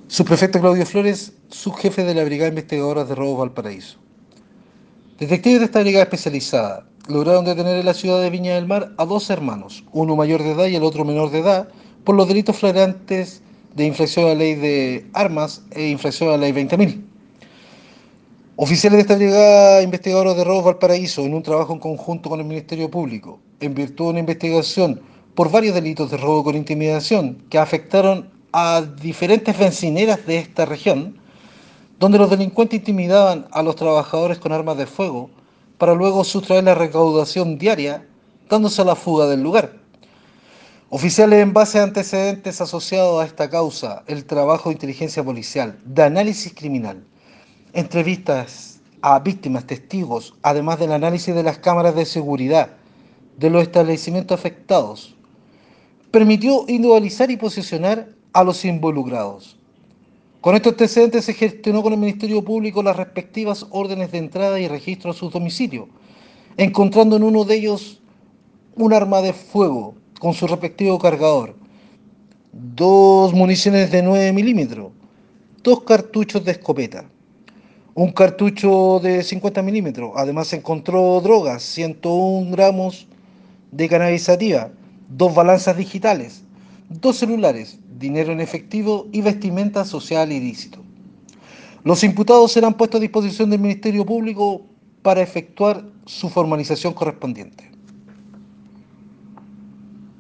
Subprefecto Claudio Flores, subjefe de la Brigada Investigadora de Robos Valparaíso. Detectives de esta brigada especializada lograron detener en la ciudad de Viña del Mar a dos hermanos, uno mayor de edad y el otro menor de edad, por los delitos flagrantes de infracción a la ley de armas e infracción a la ley 20.000. Oficiales de esta brigada investigadora de Robos Valparaíso, en un trabajo en conjunto con el Ministerio Público, en virtud de una investigación por varios delitos de robo con intimidación que afectaron a diferentes bencineras de esta región, donde los delincuentes intimidaban a los trabajadores con armas de fuego para luego sustraer la recaudación diaria, dándose a la fuga del lugar. Oficiales, en base a antecedentes asociados a esta causa, el trabajo de inteligencia policial, de análisis criminal, entrevistas a víctimas, testigos, además del análisis de las cámaras de seguridad de los establecimientos afectados, permitió individualizar y posicionar a los involucrados. Con estos antecedentes se gestionó con el Ministerio Público las respectivas órdenes de entrada y registro a sus domicilios, encontrando en uno de ellos un arma de fuego con su respectivo cargador, dos municiones de 9 milímetros, dos cartuchos de escopeta, un cartucho de 50 milímetros. Además se encontró drogas, 101 gramos de cannabis sativa, dos balanzas digitales, dos celulares, dinero en efectivo y vestimenta social ilícito. Los imputados serán puestos a disposición del Ministerio Público para efectuar su formalización correspondiente.